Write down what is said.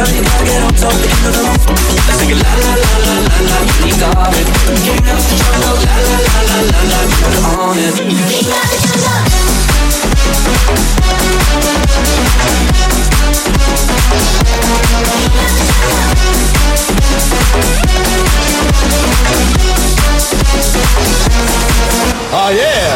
you gotta get on top, you know the roof. Let's sing it la la la la la la, you got it. Can't have control, la la la la la la, you put it on it.